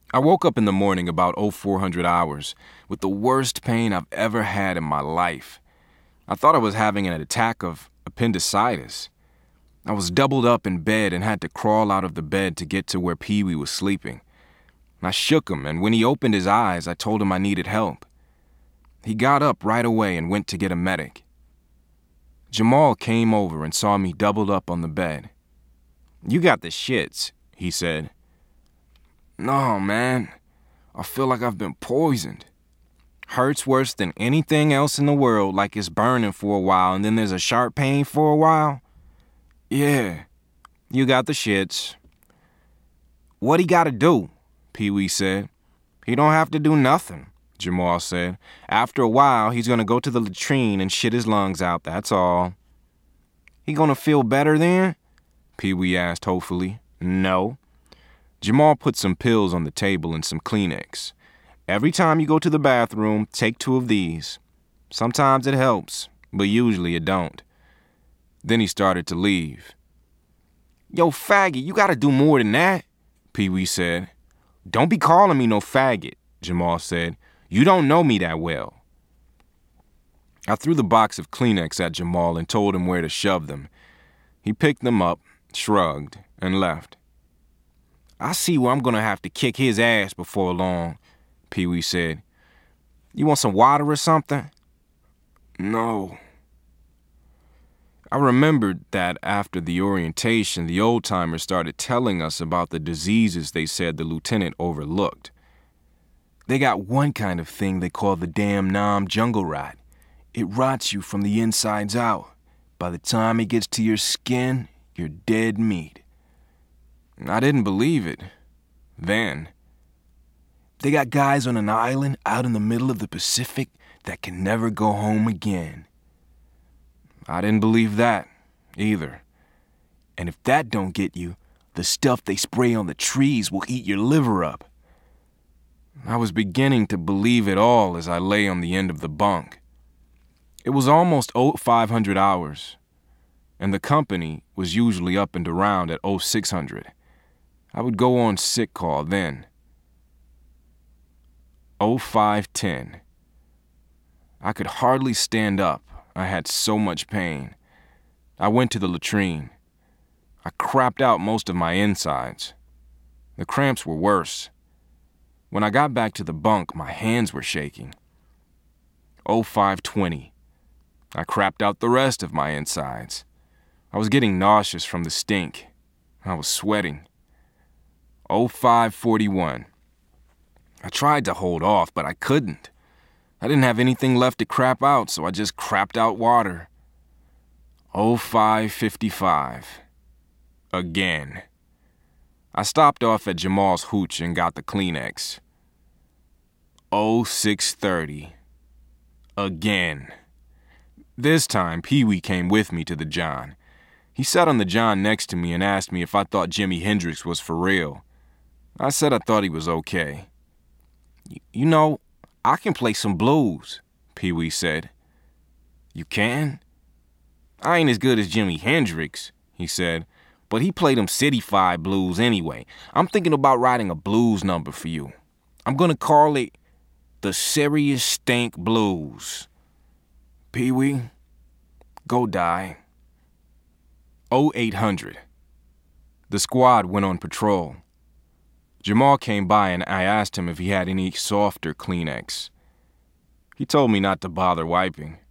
I woke up in the morning about 0400 hours with the worst pain I've ever had in my life. I thought I was having an attack of appendicitis. I was doubled up in bed and had to crawl out of the bed to get to where Pee-wee was sleeping. I shook him, and when he opened his eyes, I told him I needed help. He got up right away and went to get a medic. Jamal came over and saw me doubled up on the bed. "You got the shits," he said. "No, man. I feel like I've been poisoned. Hurts worse than anything else in the world, like it's burning for a while and then there's a sharp pain for a while." "Yeah, you got the shits." "What he gotta do?" Pee-wee said. "He don't have to do nothing," Jamal said. "After a while, he's gonna go to the latrine and shit his lungs out, that's all." "He gonna feel better then?" Pee-wee asked hopefully. "No." Jamal put some pills on the table and some Kleenex. "Every time you go to the bathroom, take 2 of these. Sometimes it helps, but usually it don't." Then he started to leave. "Yo, faggot, you gotta do more than that," Pee-wee said. "Don't be calling me no faggot," Jamal said. "You don't know me that well." I threw the box of Kleenex at Jamal and told him where to shove them. He picked them up, shrugged, and left. "I see where I'm gonna have to kick his ass before long," Pee-wee said. "You want some water or something?" "No." I remembered that after the orientation, the old-timers started telling us about the diseases they said the lieutenant overlooked. They got one kind of thing they call the damn Nam jungle rot. It rots you from the insides out. By the time it gets to your skin, you're dead meat. I didn't believe it. Then. They got guys on an island out in the middle of the Pacific that can never go home again. I didn't believe that, either. And if that don't get you, the stuff they spray on the trees will eat your liver up. I was beginning to believe it all as I lay on the end of the bunk. It was almost 0500 hours, and the company was usually up and around at 0600. I would go on sick call then. 0510. I could hardly stand up. I had so much pain. I went to the latrine. I crapped out most of my insides. The cramps were worse. When I got back to the bunk, my hands were shaking. 0520. I crapped out the rest of my insides. I was getting nauseous from the stink. I was sweating. 0541. I tried to hold off, but I couldn't. I didn't have anything left to crap out, so I just crapped out water. 0555. Again. I stopped off at Jamal's hooch and got the Kleenex. 0630. Again. This time, Pee-wee came with me to the John. He sat on the John next to me and asked me if I thought Jimi Hendrix was for real. I said I thought he was okay. You know, I can play some blues," Pee-wee said. "You can?" "I ain't as good as Jimi Hendrix," he said, "but he played them city-fied blues anyway. I'm thinking about writing a blues number for you. I'm gonna call it the Serious Stank Blues. Pee-wee, go die." 0800. The squad went on patrol. Jamal came by and I asked him if he had any softer Kleenex. He told me not to bother wiping.